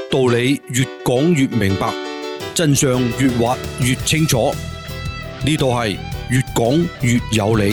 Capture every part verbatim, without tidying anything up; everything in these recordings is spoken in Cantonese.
道理越講越明白，真相越挖越清楚。呢度係越講越有理。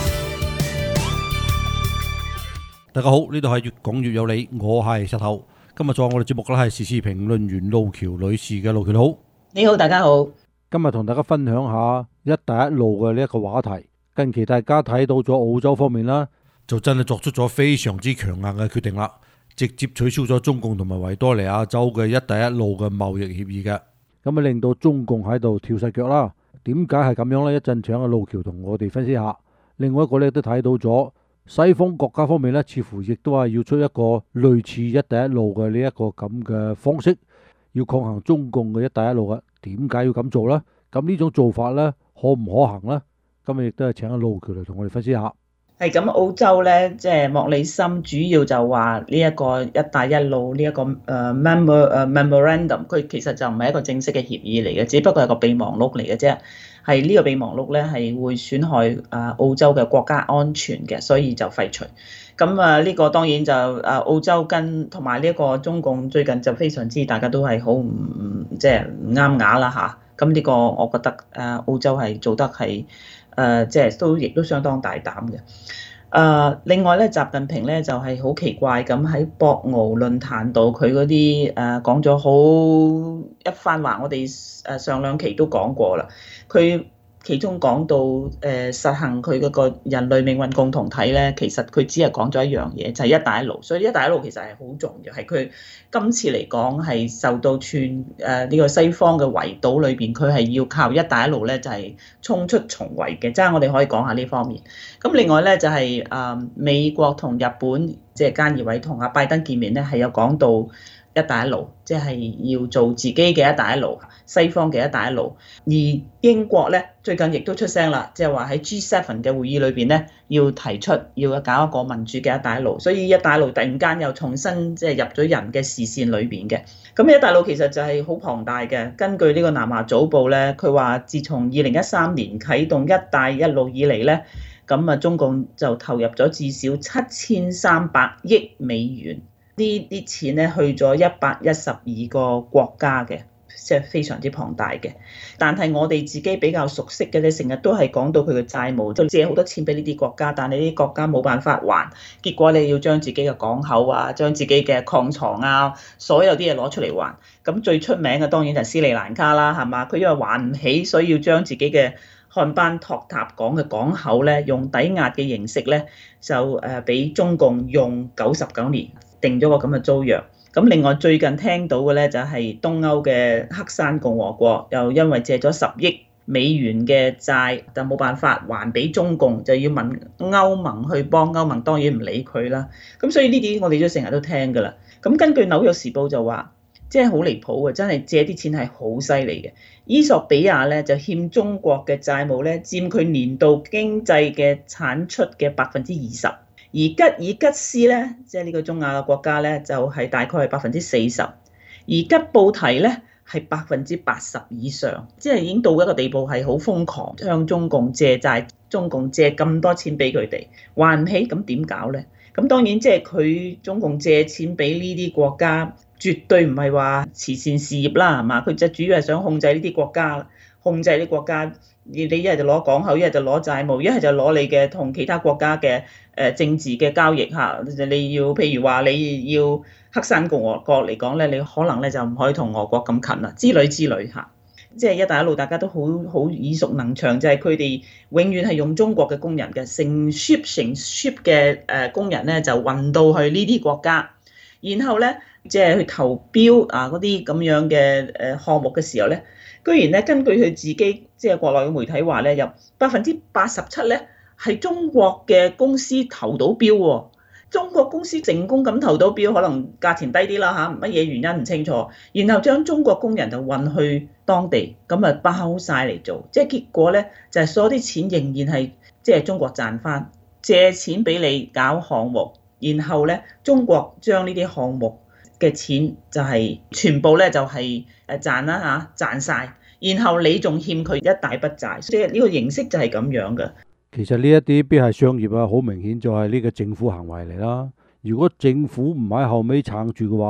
大家好，呢度係越講越有理，我係石頭。今日做我哋節目嘅係時事評論員路橋女士嘅。路橋好， 你好，大家好。 今日同大家分享下一帶一路嘅呢一個話題。近期大家睇到咗澳洲方面啦， 就真係作出咗非常之強硬嘅決定啦，直接取消咗中共同埋維多利亞州嘅一帶一路嘅貿易協議嘅， 咁啊令到中共喺度跳晒腳啦。點解係咁樣呢？一陣請阿路橋同我哋分析下。另外一個咧都睇到咗西方國家方面咧，似乎亦都係要出一個類似一帶一路嘅呢一個咁嘅方式，要抗衡中共嘅一帶一路嘅。點解要咁做呢？咁呢種做法咧可唔可行呢？今日亦都係請阿路橋嚟同我哋分析下。 係咁，澳洲咧，即係莫里森主要就話呢一個一帶一路呢一個誒 memor 誒 memorandum，佢其實就唔係一個正式嘅協議嚟嘅，只不過係個備忘錄嚟嘅啫。係呢個備忘錄咧係會損害誒澳洲嘅國家安全嘅，所以就廢除。咁啊呢個當然就誒澳洲跟同埋呢一個中共最近就非常之大家都係好唔即係唔啱牙啦嚇。咁呢個我覺得誒澳洲係做得係。誒即係都亦都相當大膽嘅。誒、呃、另外咧，習近平咧就係、是、好奇怪咁喺博鰲論壇度，佢嗰啲誒講咗好一番話，我哋誒上兩期都講過啦。佢其中講到誒、呃、實行佢嗰個人類命運共同體咧，其實佢只係講咗一樣嘢，就係、是、一帶一路。所以一帶一路其實係好重要，係佢今次嚟講係受到全誒呢、呃這個西方嘅圍堵裏邊，佢係要靠一帶一路咧就係、是、衝出重圍嘅。即係我哋可以講下呢方面。咁另外咧就係、是、誒、呃、美國同日本即係菅義偉同阿拜登見面咧，係有講到一帶一路，即係要做自己嘅一帶一路，西方嘅一帶一路。而英國咧最近亦都出聲啦，即係話喺 G 七 嘅會議裏邊咧，要提出要搞一個民主嘅一帶一路。所以一帶一路突然間又重新即係入咗人嘅視線裏邊嘅。咁一帶一路其實就係好龐大嘅。根據呢個南華早報咧，佢話自從二零一三年啟動一帶一路以嚟咧，咁啊中共就投入咗至少七千三百億美元。呢啲錢咧去咗一百一十二個國家嘅，即係非常之龐大嘅。但係我哋自己比較熟悉嘅咧，成日都係講到佢嘅債務，就借好多錢俾呢啲國家，但係呢啲國家冇辦法還，結果你要將自己嘅港口啊，將自己嘅礦床啊，所有啲嘢攞出嚟還。咁最出名嘅當然就係斯里蘭卡啦，係嘛？佢因為還唔起，所以要將自己嘅漢班托塔港嘅港口咧，用抵押嘅形式咧，就誒俾中共用九十九年。定咗個咁嘅租約。咁另外最近聽到嘅咧就係東歐嘅黑山共和國，又因為借咗十億美元嘅債，就冇辦法還俾中共，就要問歐盟去幫。歐盟當然唔理佢啦。咁所以呢啲我哋都成日都聽㗎啦。咁根據紐約時報就話，即係好離譜嘅，真係借啲錢係好犀利嘅。伊索比亞咧就欠中國嘅債務咧，佔佢年度經濟嘅產出嘅百分之二十。而吉爾吉斯咧，即係呢個中亞嘅國家咧，就係、是、大概係百分之四十，而吉布提咧係百分之八十以上，即係已經到一個地步係好瘋狂向中共借債，中共借咁多錢俾佢哋，還唔起，咁點搞咧？咁當然即係佢中共借錢俾呢啲國家，絕對唔係話慈善事業啦，係嘛？佢就主要係想控制呢啲國家，控制啲國家。你一係就攞港口，一係就攞債務，一係就攞你嘅同其他國家嘅誒政治嘅交易嚇。你要譬如話你要黑山共和國嚟講咧，你可能咧就唔可以同俄國咁近啦，之類之類嚇。即係一帶一路大家都好好耳熟能詳，就係佢哋永遠係用中國嘅工人嘅，成 ship 成 ship 嘅誒工人咧就運到去呢啲國家，然後咧即係去投標啊嗰啲咁樣嘅誒項目嘅時候咧。居然咧，根據佢自己即係國內嘅媒體話咧，有百分之八十七咧係中國嘅公司投到標喎。中國公司成功咁投到標，可能價錢低啲啦嚇，乜嘢原因唔清楚。然後將中國工人就運去當地，咁啊包晒嚟做，即係結果咧就係所有啲錢仍然係即係中國賺翻，借錢俾你搞項目，然後咧中國將呢啲項目嘅錢就係全部咧就係誒賺啦嚇，賺晒，然後你仲欠佢一大筆債，即係呢個形式就係咁樣嘅。 其實呢一啲必係商業啊，好明顯就係呢個政府行為嚟啦。如果政府唔喺後尾撐住嘅話咧，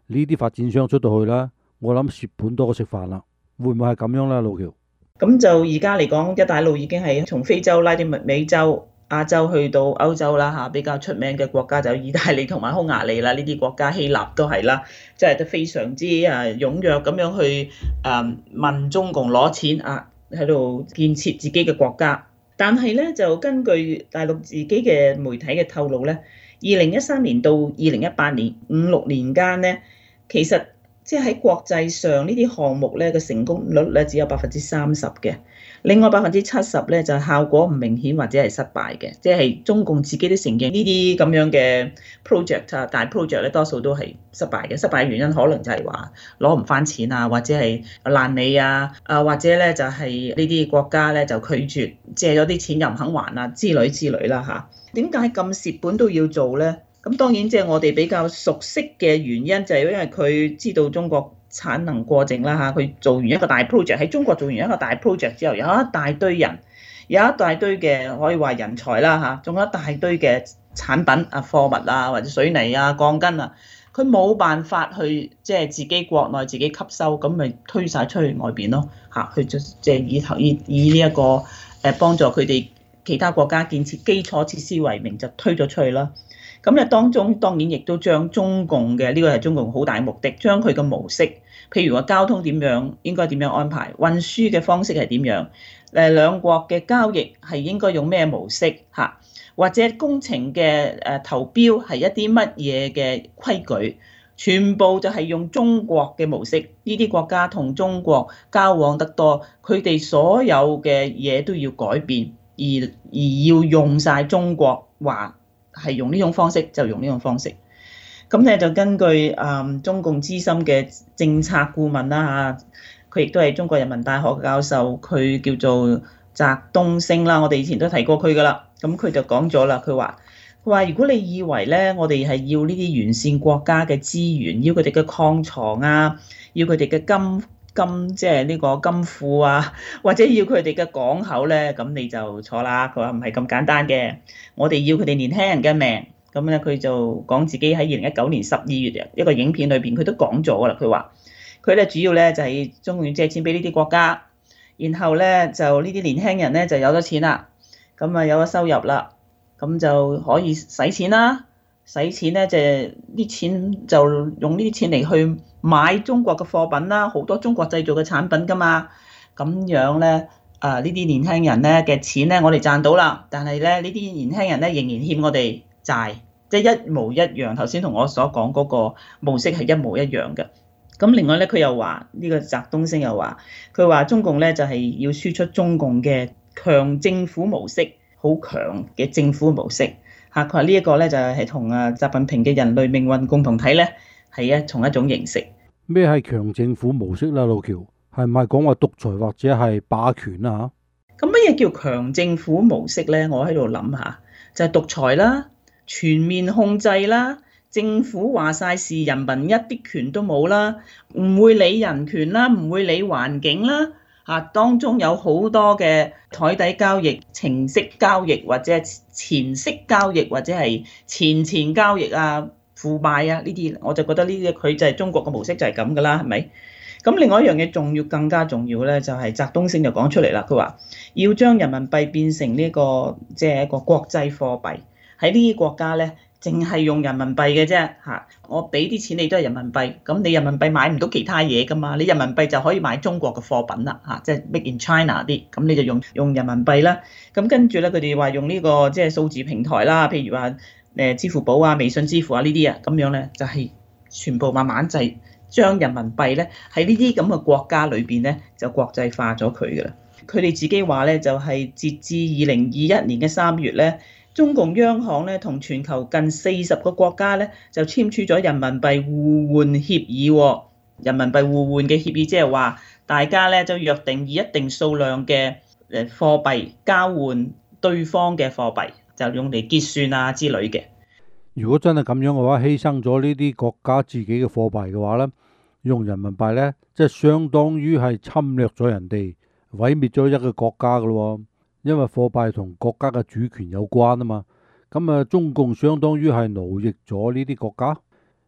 呢啲發展商出到去啦，我諗蝕本多過食飯啦，會唔會係咁樣咧？路橋咁就而家嚟講，一帶一路已經係從非洲、拉丁美洲、亞洲去到歐洲啦嚇，比較出名嘅國家就意大利同埋匈牙利啦，呢啲國家希臘都係啦，即係都非常之啊踴躍咁樣去誒問中共攞錢啊，喺度建設自己嘅國家。但係咧就根據大陸自己嘅媒體嘅透露咧，二零一三年到二零一八年五六年間咧，其實即係喺國際上呢啲項目咧嘅成功率咧只有百分之三十嘅，另外百分之七十咧就係效果唔明顯或者係失敗嘅，即係中共自己都承認呢啲咁樣嘅 project 啊，大 project 咧多數都係失敗嘅。失敗嘅原因可能就係話攞唔翻錢啊，或者係爛尾啊，啊或者咧就係呢啲國家咧就拒絕借咗啲錢又唔肯還啊之類之類啦嚇。點解咁蝕本都要做咧？咁當然即係我哋比較熟悉嘅原因就係因為佢知道中國產能過剩啦嚇，佢做完一個大 project 喺中國做完一個大 project 之後，有一大堆人，有一大堆嘅可以話人才啦嚇，仲有一大堆嘅產品啊貨物啊或者水泥啊鋼筋啊，佢冇辦法去即係自己國內自己吸收，咁咪推晒出去外邊咯嚇，去即係以頭以以呢一個誒幫助佢哋其他國家建設基礎設施為名就推咗出去啦。咁咧當中當然亦都將中共嘅呢個係中共好大嘅目的，將佢嘅模式，譬如話交通點樣應該點樣安排，運輸嘅方式係點樣，誒兩國嘅交易係應該用咩模式嚇，或者工程嘅誒投標係一啲乜嘢嘅規矩，全部就係用中國嘅模式。呢啲國家同中國交往得多，佢哋所有嘅嘢都要改變，而而要用晒中國話。係用呢種方式就用呢種方式，咁咧就根據誒中共資深嘅政策顧問啦嚇，佢亦都係中國人民大學教授，佢叫做翟東升啦，我哋以前都提過佢噶啦，咁佢就講咗啦，佢話佢話如果你以為咧，我哋係要呢啲完善國家嘅資源，要佢哋嘅礦床啊，要佢哋嘅金金即係呢個金庫啊，或者要佢哋嘅港口咧，咁你就錯啦。佢話唔係咁簡單嘅，我哋要佢哋年輕人嘅命。咁咧佢就講自己喺二零一九年十二月一個影片裏邊，佢都講咗噶啦。佢話佢咧主要咧就係中共借錢俾呢啲國家，然後咧就呢啲年輕人咧就有咗錢啦，咁啊有咗收入啦，咁就可以使錢啦。使錢咧就啲錢就用呢啲錢嚟去買中國嘅貨品啦，好多中國製造嘅產品㗎嘛。咁樣咧，啊呢啲年輕人咧嘅錢咧，我哋賺到啦，但係咧呢啲年輕人咧仍然欠我哋債，即係一模一樣。頭先同我所講嗰個模式係一模一樣嘅。咁另外咧，佢又話呢個翟東升又話，佢話中共咧就係要輸出中共嘅強政府模式，好強嘅政府模式。嚇！佢話呢一個咧就係同啊習近平嘅人類命運共同體咧係一同一種形式。 咩係強政府模式啦？路橋係唔係講話獨裁或者係霸權啊？ 嚇！咁乜嘢叫強政府模式咧？我喺度諗下，就係獨裁啦、全面控制啦、政府話晒事，人民一啲權都冇啦，唔會理人權啦，唔會理環境啦。嚇！當中有好多嘅台底交易、程式交易或者係前式交易或者係前前交易啊、腐敗啊呢啲，我就覺得呢啲佢就係中國嘅模式就係咁噶啦，係咪？咁另外一樣嘢重要更加重要咧，就係翟東升就講出嚟啦，佢話要將人民幣變成呢個即係一個國際貨幣，喺呢啲國家咧。淨係用人民幣嘅啫嚇，我俾啲錢你都係人民幣，咁你人民幣買唔到其他嘢噶嘛？你人民幣就可以買中國嘅貨品啦嚇，即係 Make in China 啲，咁你就用用人民幣啦。咁跟住咧，佢哋話用呢個即係數字平台啦，譬如話誒支付寶啊、微信支付啊呢啲啊，咁樣咧就係全部慢慢就係將人民幣咧喺呢啲咁嘅國家裏邊咧就國際化咗佢噶啦。佢哋自己話咧就係截至二零二一年嘅三月咧。中共央行咧同全球近四十個國家咧就簽署咗人民幣互換協議。人民幣互換嘅協議即係話大家咧就約定以一定數量嘅誒貨幣交換對方嘅貨幣，就用嚟結算啊之類嘅。 如果真係咁樣嘅話，犧牲咗呢啲國家自己嘅貨幣嘅話咧，用人民幣咧即係相當於係侵略咗人哋，毀滅咗一個國家噶咯。因為貨幣同國家嘅主權有關啊嘛，咁啊中共相當於係奴役咗呢啲國家，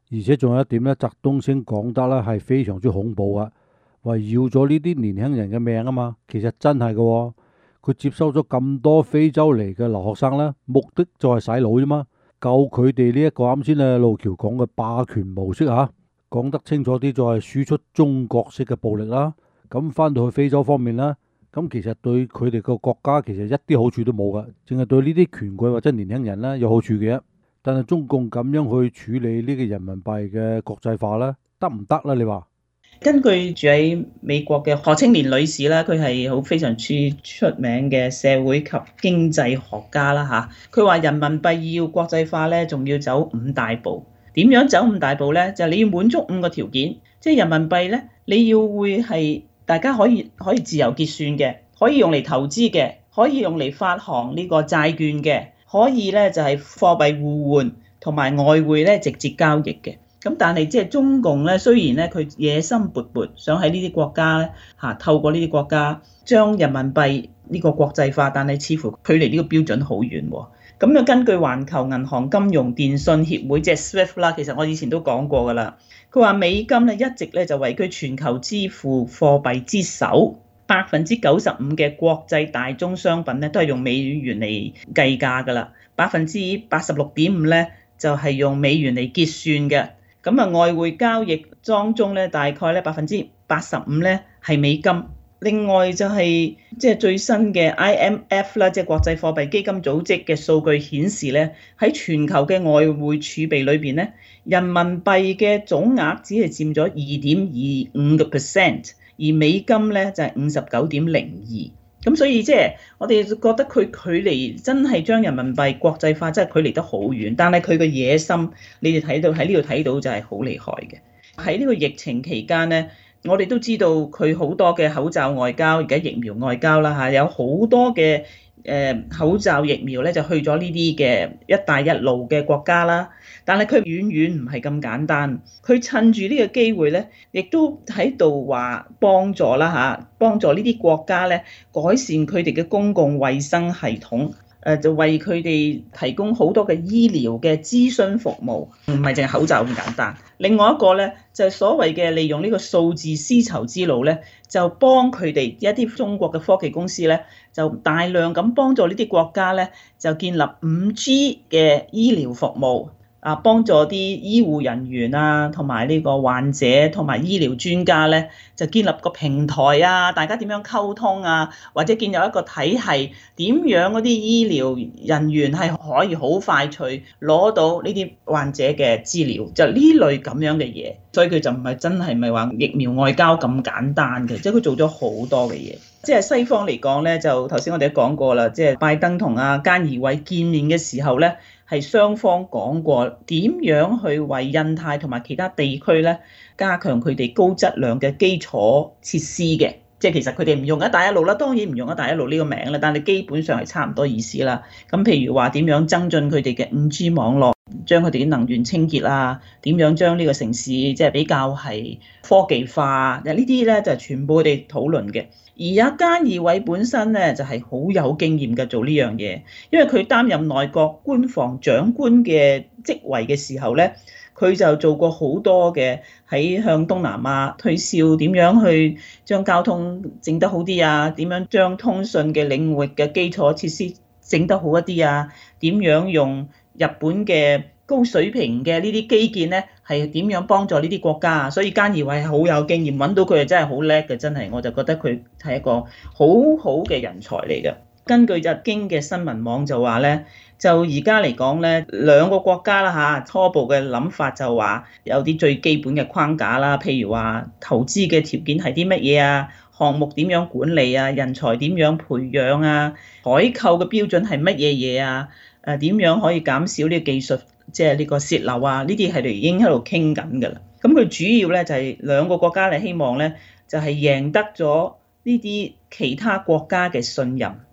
而且仲有一點咧，翟東升講得咧係非常之恐怖啊，圍繞咗呢啲年輕人嘅命啊嘛，其實真係嘅喎，佢接收咗咁多非洲嚟嘅留學生咧，目的就係洗腦啫嘛，救佢哋呢一個啱先啊路橋講嘅霸權模式嚇，講得清楚啲就係輸出中國式嘅暴力啦。咁翻到去非洲方面啦，咁其實對佢哋個國家其實一啲好處都冇噶，淨係對呢啲權貴或者年輕人咧有好處嘅。但係中共咁樣去處理呢個人民幣嘅國際化咧，得唔得咧？你話？ 根據住喺美國嘅何清蓮女士啦，佢係好非常之出名嘅社會及經濟學家啦嚇。佢話人民幣要國際化咧，仲要走五大步。點樣走五大步咧？就係你要滿足五個條件，即係人民幣咧，你要會係大家可以可以自由結算嘅，可以用嚟投資嘅，可以用嚟發行呢個債券嘅，可以咧就係貨幣互換同埋外匯咧直接交易嘅。咁但係即係中共咧，雖然咧佢野心勃勃，想喺呢啲國家咧嚇透過呢啲國家將人民幣呢個國際化，但係似乎距離呢個標準好遠喎。咁樣根據環球銀行金融電信協會即係 SWIFT 啦，其實我以前都講過㗎啦。佢話美金咧一直咧就為佢全球支付貨幣之首，百分之九十五嘅國際大宗商品咧都係用美元嚟計價㗎啦，百分之八十六點五咧就係用美元嚟結算嘅。咁啊，外匯交易當中咧，大概咧百分之八十五咧係美金。另外就係即係最新嘅 I M F 啦，即係國際貨幣基金組織嘅數據顯示咧，喺全球嘅外匯儲備裏邊咧，人民幣嘅總額只係佔咗二點二五個 percent，而美金咧就係五十九點零二。咁所以即係我哋覺得佢距離真係將人民幣國際化真係距離得好遠，但係佢個野心，你哋睇到喺呢度睇到就係好厲害嘅。喺呢個疫情期間咧，我哋都知道佢好多嘅口罩外交，而家疫苗外交啦嚇，有好多嘅誒口罩疫苗咧就去咗呢啲嘅一帶一路嘅國家啦。但係佢遠遠唔係咁簡單，佢趁住呢個機會咧，亦都喺度話幫助啦嚇，幫助呢啲國家咧改善佢哋嘅公共衛生系統。誒就為佢哋提供好多嘅醫療嘅諮詢服務，唔係淨係口罩咁簡單。另外一個咧就係所謂嘅利用呢個數字絲綢之路咧，就幫佢哋一啲中國嘅科技公司咧，就大量咁幫助呢啲國家咧，就建立五 G 嘅醫療服務。啊，幫助啲醫護人員啊，同埋呢個患者同埋醫療專家咧，就建立個平台啊，大家點樣溝通啊，或者建立一個體系，點樣嗰啲醫療人員係可以好快脆攞到呢啲患者嘅資料，就呢類咁樣嘅嘢。所以佢就唔係真係咪話疫苗外交咁簡單嘅，即係佢做咗好多嘅嘢。即係西方嚟講咧，就頭先我哋都講過啦，即係拜登同阿菅義偉見面嘅時候咧，係雙方講過點樣去為印太同埋其他地區咧加強佢哋高質量嘅基礎設施嘅。即係其實佢哋唔用一帶一路啦，當然唔用一帶一路呢個名啦，但係基本上係差唔多意思啦。咁譬如話點樣增進佢哋嘅五 G 網絡，將佢哋嘅能源清潔啊，點樣將呢個城市即係比較係科技化，呢啲咧就係全部佢哋討論嘅。而阿菅義偉本身咧就係好有經驗嘅做呢樣嘢，因為佢擔任內閣官房長官嘅職位嘅時候咧，佢就做過好多嘅喺向東南亞推銷，點樣去將交通整得好啲啊，點樣將通訊嘅領域嘅基礎設施整得好一啲啊，點樣用日本嘅高水平嘅呢啲基建咧，係點樣幫助呢啲國家啊？所以菅義偉係好有經驗，揾到佢係真係好叻嘅，真係我就覺得佢係一個好好嘅人才嚟嘅。根據日經嘅新聞網就話咧，就而家嚟講咧，兩個國家啦嚇，初步嘅諗法就話有啲最基本嘅框架啦，譬如話投資嘅條件係啲乜嘢啊，項目點樣管理啊，人才點樣培養啊，採購嘅標準係乜嘢嘢啊，誒點樣可以減少呢個技術即係呢個洩漏啊，呢啲係哋已經喺度傾緊㗎啦。咁佢主要咧就係兩個國家嚟希望咧，就係贏得咗呢啲其他國家嘅信任。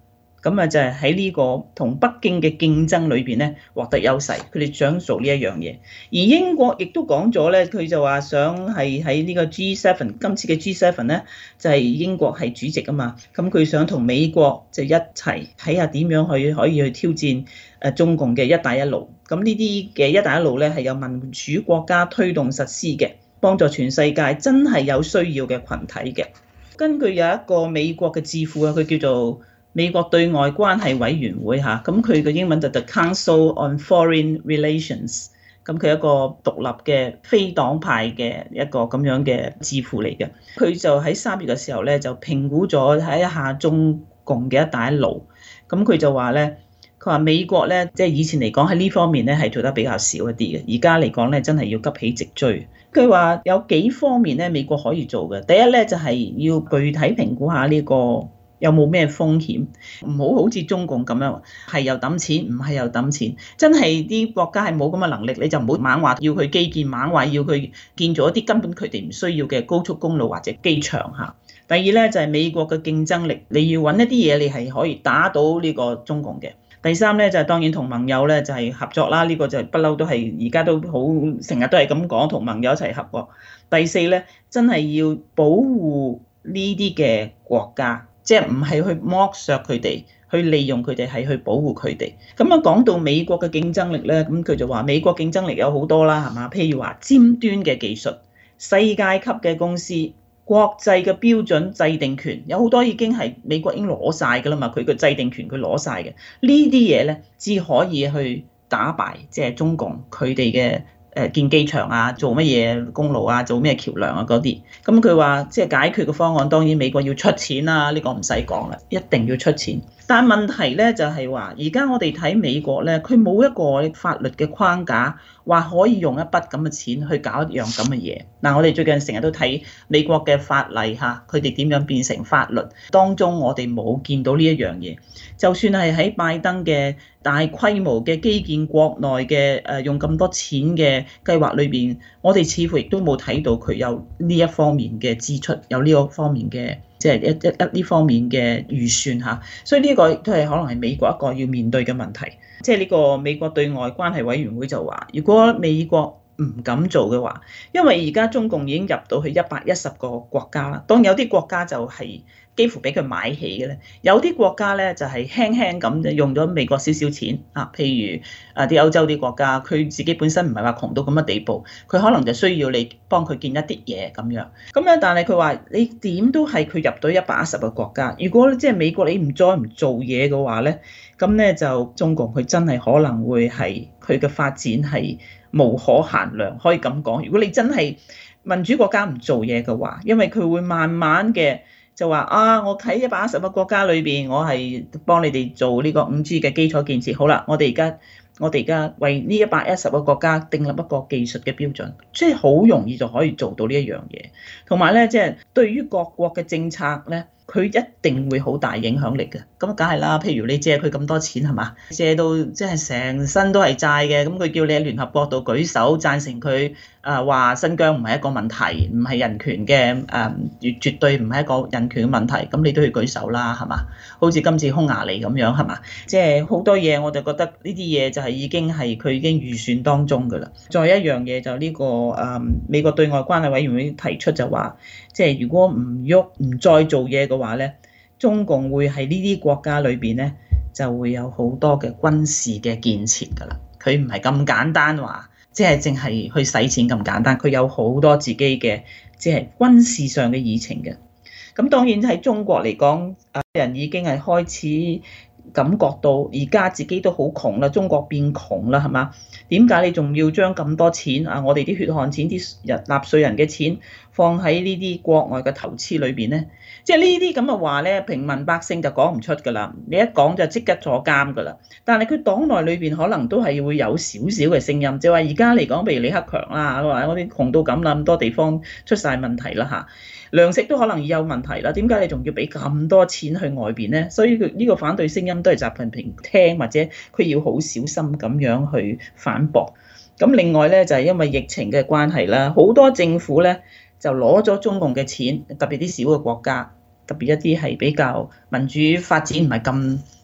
咁啊就係喺呢個同北京嘅競爭裏邊咧獲得優勢，佢哋想做呢一樣嘢。而英國亦都講咗咧，佢就話想係喺呢個 G 七，今次嘅 G 七咧就係英國係主席啊嘛，咁佢想同美國就一齊睇下點樣去可以去挑戰誒中共嘅一帶一路。咁呢啲嘅一帶一路咧係由民主國家推動實施嘅，幫助全世界真係有需要嘅群體嘅。根據有一個美國嘅智庫啊，佢叫做美國對外關係委員會嚇，咁佢嘅英文就係 The Council on Foreign Relations，咁佢係一個獨立嘅非黨派嘅一個咁樣嘅智庫嚟嘅。佢就喺三月嘅時候咧，就評估咗睇一下中共嘅一帶一路，咁佢就話咧，佢話美國咧，即係以前嚟講喺呢方面咧係做得比較少一啲嘅，而家嚟講咧真係要急起直追。佢話有幾方面咧美國可以做嘅，第一咧就係要具體評估下呢個有冇咩風險，唔好好似中共咁樣係又揼錢，唔係又揼錢，真係啲國家係冇咁嘅能力，你就唔好猛話要佢基建，猛話要佢建造一啲根本佢哋唔需要嘅高速公路或者機場嚇。第二咧就係美國嘅競爭力，你要揾一啲嘢你係可以打到呢個中共嘅。第三咧就係當然同盟友咧就係合作啦，呢個就不嬲都係而家都好成日都係咁講，同盟友一齊合作。第四咧真係要保護呢啲嘅國家，即係唔係去剝削佢哋，去利用佢哋，係去保護佢哋。咁啊講到美國嘅競爭力咧，咁佢就話美國競爭力有好多啦，係嘛？譬如話尖端嘅技術、世界級嘅公司、國際嘅標準制定權，有好多已經係美國已經攞晒㗎啦嘛，佢個制定權佢攞晒嘅，呢啲嘢咧只可以去打敗即係中共佢哋嘅誒建機場啊，做乜嘢公路啊，做咩橋梁啊嗰啲。咁佢話即係解決嘅方案，當然美國要出錢啦，呢個唔使講啦，一定要出錢。但係問題咧就係話，而家我哋睇美國咧，佢冇一個法律嘅框架，話可以用一筆咁嘅錢去搞一樣咁嘅嘢。嗱，我哋最近成日都睇美國嘅法例嚇，佢哋點樣變成法律，當中我哋冇見到呢一樣嘢。就算係喺拜登嘅大規模嘅基建國內嘅誒用咁多錢嘅計劃裏邊，我哋似乎亦都冇睇到佢有呢一方面嘅支出，有呢個方面嘅即係一一一呢方面嘅預算嚇。所以呢個都係可能係美國一個要面對嘅問題。即係呢個美國對外關係委員會就話，如果美國唔敢做嘅話，因為而家中共已經入到去一百一十個國家啦，當有啲國家就係幾乎俾佢買起嘅咧，有啲國家咧就係輕輕咁用咗美國少少錢啊，譬如啊啲歐洲啲國家，佢自己本身唔係話窮到咁嘅地步，佢可能就需要你幫佢建一啲嘢咁樣。咁咧，但係佢話你點都係佢入到一百一十個國家，如果即係美國你唔再唔做嘢嘅話咧，咁咧就中共佢真係可能會係佢嘅發展係無可限量，可以咁講。如果你真係民主國家唔做嘢嘅話，因為佢會慢慢嘅。就話啊，我喺一百一十個國家裏邊，我係幫你哋做呢個五 G 嘅基礎建設。好啦，我哋而家我哋而家為呢一百一十個國家訂立一個技術嘅標準，即係好容易就可以做到呢一樣嘢。同埋咧，即係對於各國嘅政策咧，佢一定會好大影響力嘅。咁梗係啦，譬如你借佢咁多錢係嘛，借到即係成身都係債嘅，咁佢叫你喺聯合國度舉手贊成佢啊，話新疆唔係一個問題，唔係人權嘅誒，絕絕對唔係一個人權嘅問題，咁你都要舉手啦，係嘛？好似今次匈牙利咁樣係嘛？即係好多嘢，我就覺得呢啲嘢就係已經係佢已經預算當中㗎啦。再一樣嘢就呢個誒美國對外關係委員會提出就話，即係如果唔喐唔再做嘢嘅話咧，中共會喺呢啲國家裏邊咧就會有好多嘅軍事嘅建設㗎啦。佢唔係咁簡單話，即係淨係去使錢咁簡單，佢有好多自己嘅即係軍事上嘅議程嘅。咁當然喺中國嚟講，啊人已經係開始感覺到而家自己都好窮啦，中國變窮啦，係嘛？點解你仲要將咁多錢啊？我哋啲血汗錢、啲人納稅人嘅錢放喺呢啲國外嘅投資裏邊咧？即係呢啲咁嘅話咧，平民百姓就講唔出㗎啦。你一講就即刻坐監㗎啦。但係佢黨內裏邊可能都係會有少少嘅聲音，就話而家嚟講，譬如李克強啦，話我哋窮到咁啦，咁多地方出晒問題啦嚇，糧食都可能有問題啦。點解你仲要俾咁多錢去外邊咧？所以佢呢個反對聲音都係習近平聽，或者佢要好小心咁樣去反駁。咁另外咧就係因為疫情嘅關係啦，好多政府咧就攞咗中共嘅錢，特別啲小嘅國家，特別一啲係比較民主發展唔係咁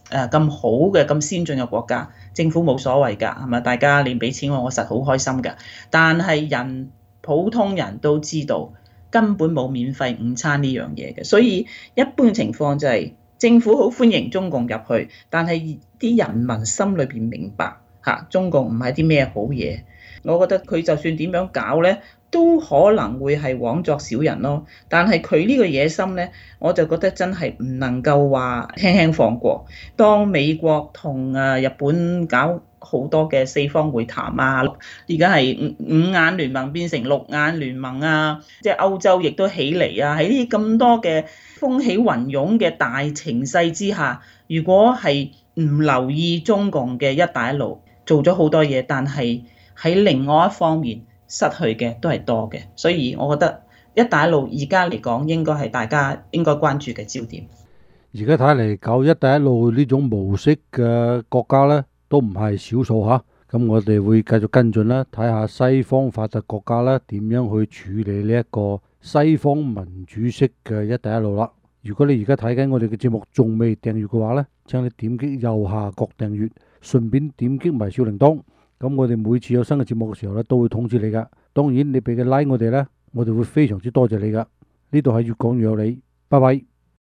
誒咁好嘅咁先進嘅國家，政府冇所謂㗎，係咪？大家你俾錢我，我實好開心㗎。但係人普通人都知道根本冇免費午餐呢樣嘢嘅，所以一般情況就係政府好歡迎中共入去，但係啲人民心裏邊明白嚇中共唔係啲咩好嘢。我覺得佢就算點樣搞呢，都可能會係枉作小人咯。但係佢呢個野心呢，我就覺得真係唔能夠話輕輕放過。當美國同誒日本搞好多嘅四方會談啊，而家係五五眼聯盟變成六眼聯盟啊，即係歐洲亦都起嚟啊。喺呢咁多嘅風起雲湧嘅大情勢之下，如果係唔留意中共嘅一帶一路做咗好多嘢，但係喺另外一方面失去嘅都係多嘅，所以我覺得一帶一路而家嚟講應該係大家應該關注嘅焦點。 而家睇嚟搞一帶一路呢種模式嘅國家呢，都唔係少數嚇。咁我哋會繼續跟進啦，睇下西方發達國家呢點樣去處理呢一個西方民主式嘅一帶一路啦。如果你而家睇緊我哋嘅節目仲未訂閱嘅話呢，請你點擊右下角訂閱，順便點擊埋小鈴鐺。咁我哋每次有新嘅節目嘅時候咧，都會通知你噶。當然你俾嘅 like 我哋呢，我哋會非常之多謝你噶。呢度係越講越有理，拜拜。